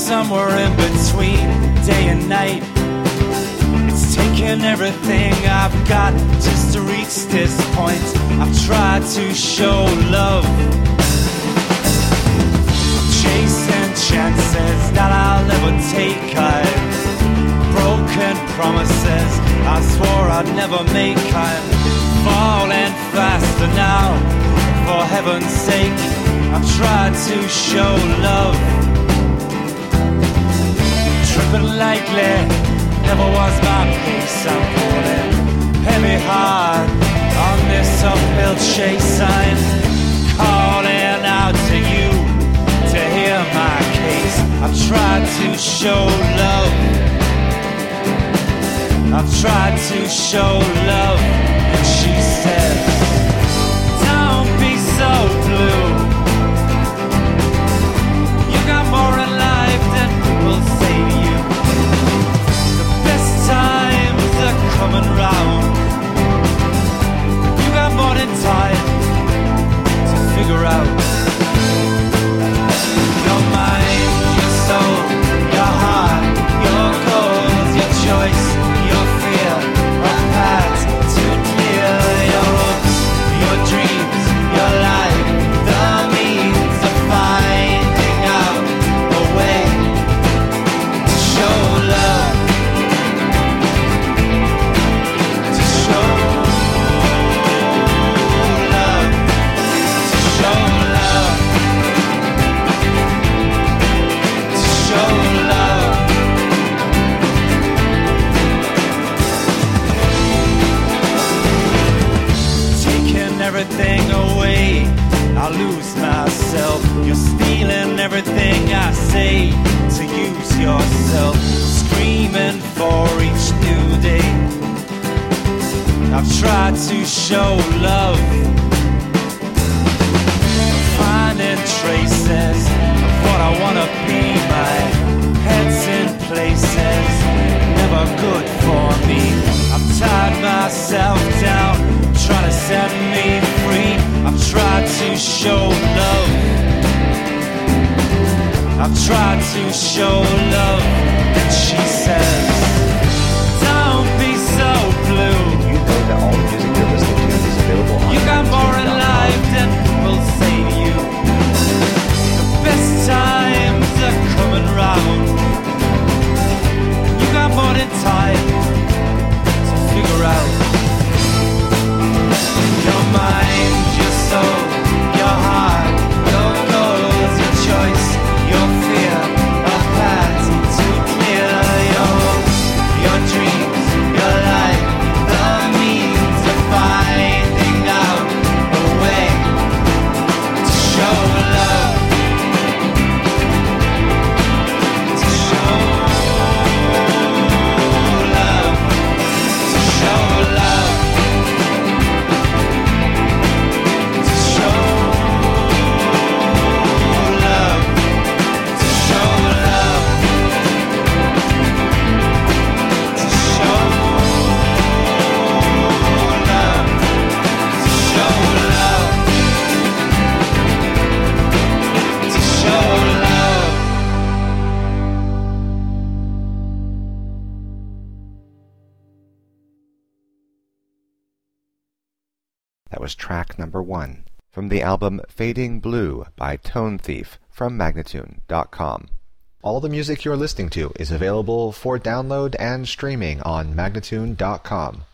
somewhere in between day and night. It's taken everything I've got just to reach this point. I've tried to show love, chasing chances that I'll never take. I've broken promises I swore I'd never make. I'm falling faster now, for heaven's sake. I've tried to show love, tripping lightly never was my pace. I'm pulling heavy hard on this uphill chase. I'm calling out to you to hear my case. I've tried to show love, I've tried to show love, and she says, don't be so blue. You got more in life than people say to you. The best times are coming round. You got more than time to figure out your mind, your soul, your heart, your goals, your choice, your fear of paths to clear, your hopes, your dreams, your life, the means of finding out a way to show love, to show love, to show love, to show love. Taking everything away, I lose myself. You're stealing everything I say to use yourself. Screaming for each new day. I've tried to show love, finding traces of what I wanna be. My head's in places never good for me. I've tied myself down, trying to set me free. I've tried to show love, I've tried to show love, and she says, don't be so blue. You know that all the music you're listening to is available on You got more in life than people say to you. The best times are coming round. You got more than time to figure out your mind, your soul, your heart, your goals, your choice, your fear of paths to clear, your hopes, your dreams, your life, the means of finding out a way to show love, to show love, to show love, to show love, to show love, to show love, to show love, to show love. That was track number 1 from the album Fading Blue by Tone Thief from Magnatune.com. All the music you're listening to is available for download and streaming on Magnatune.com.